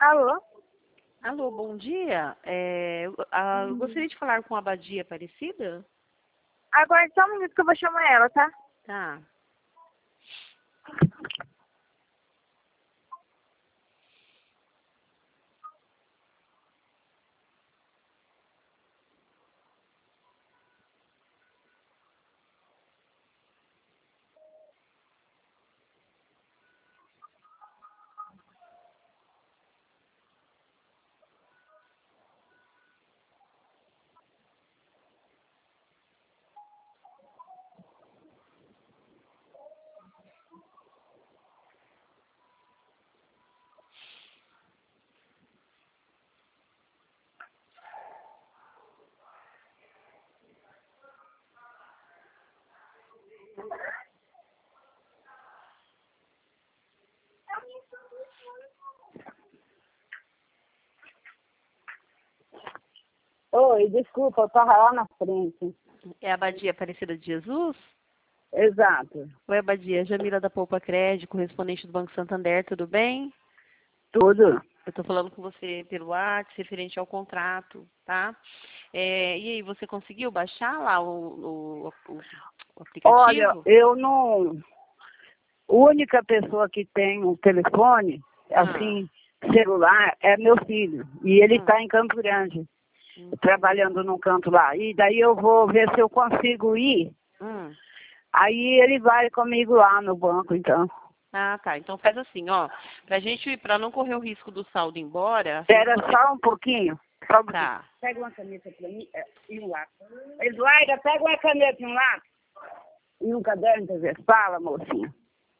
Alô? Alô, bom dia. Eu gostaria de falar com a Abadia Aparecida. Aguarde só um minuto que eu vou chamar ela, tá? Tá. Oi, desculpa, eu estava lá na frente. É a Abadia Aparecida de Jesus? Exato. Oi, Abadia. Jamila da Poupa Crédito, correspondente do Banco Santander, tudo bem? Tudo. Eu estou falando com você pelo WhatsApp, referente ao contrato, tá? E aí, você conseguiu baixar lá o aplicativo? Olha, eu não... A única pessoa que tem um telefone, assim, celular, é meu filho. E ele está em Campo Grande, trabalhando num canto lá. E daí eu vou ver se eu consigo ir. Aí ele vai comigo lá no banco, então. Ah, tá. Então faz assim, ó. Pra não correr o risco do saldo ir embora... Espera só um pouquinho. Só um pouquinho. Tá. Pega uma caneta pra mim e um lápis. Eduarda, pega uma caneta e um lápis. E um caderno pra ver. Fala, mocinha.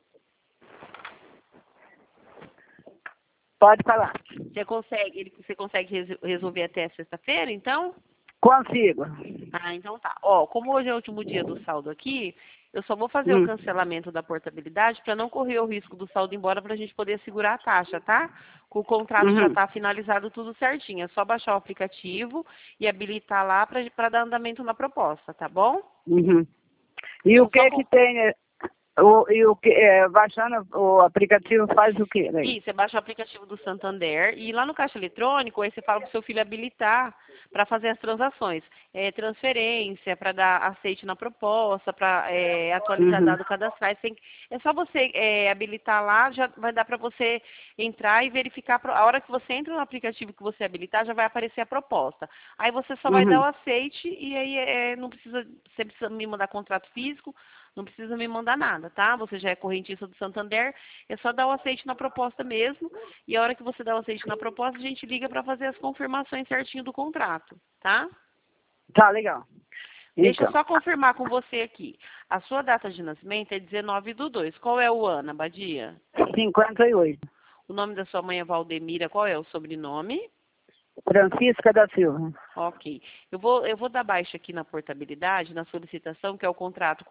Pode falar. Você consegue resolver até sexta-feira, então? Consigo. Ah, então tá. Ó, como hoje é o último dia do saldo aqui, eu só vou fazer o cancelamento da portabilidade para não correr o risco do saldo ir embora para a gente poder segurar a taxa, tá? O contrato já está finalizado tudo certinho. É só baixar o aplicativo e habilitar lá para dar andamento na proposta, tá bom? E o que tem... baixando o aplicativo faz o quê? Daí? Isso, você baixa o aplicativo do Santander e lá no caixa eletrônico, aí você fala para o seu filho habilitar para fazer as transações. Transferência, para dar aceite na proposta, para atualizar dado cadastrais. É só você habilitar lá, já vai dar para você entrar e verificar. A hora que você entra no aplicativo que você habilitar, já vai aparecer a proposta. Aí você só vai dar o aceite e aí você precisa me mandar contrato físico, não precisa me mandar nada, tá? Você já é correntista do Santander, é só dar o aceite na proposta mesmo. E a hora que você dá o aceite na proposta, a gente liga para fazer as confirmações certinho do contrato, tá? Tá, legal. Deixa eu só confirmar com você aqui. A sua data de nascimento é 19/2. Qual é o ano, Abadia? 58. O nome da sua mãe é Valdemira. Qual é o sobrenome? Francisca da Silva. Ok. Eu vou dar baixa aqui na portabilidade, na solicitação, que é o contrato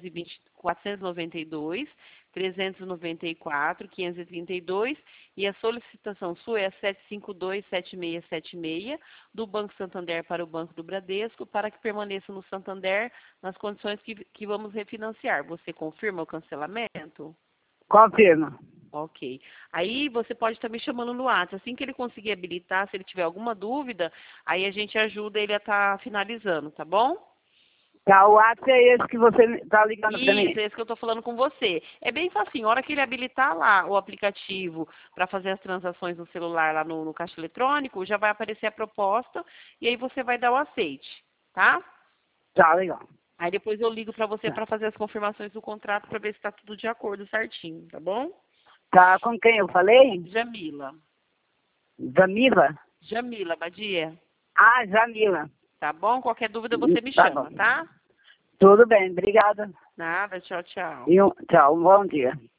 492, 394, 532, e a solicitação sua é a 7527676, do Banco Santander para o Banco do Bradesco, para que permaneça no Santander nas condições que vamos refinanciar. Você confirma o cancelamento? Confirma. Ok. Aí você pode estar me chamando no WhatsApp. Assim que ele conseguir habilitar, se ele tiver alguma dúvida, aí a gente ajuda ele a estar finalizando, tá bom? Tá, o WhatsApp é esse que você está ligando para mim? Isso, é esse que eu estou falando com você. É bem facinho. A hora que ele habilitar lá o aplicativo para fazer as transações no celular, lá no caixa eletrônico, já vai aparecer a proposta e aí você vai dar o aceite, tá? Tá, legal. Aí depois eu ligo para você para fazer as confirmações do contrato para ver se está tudo de acordo certinho, tá bom? Tá, com quem eu falei? Jamila. Jamila? Jamila, Abadia. Ah, Jamila. Tá bom? Qualquer dúvida você me chama, tá? Tudo bem, obrigada. Nada, tchau, tchau. Tchau, um bom dia.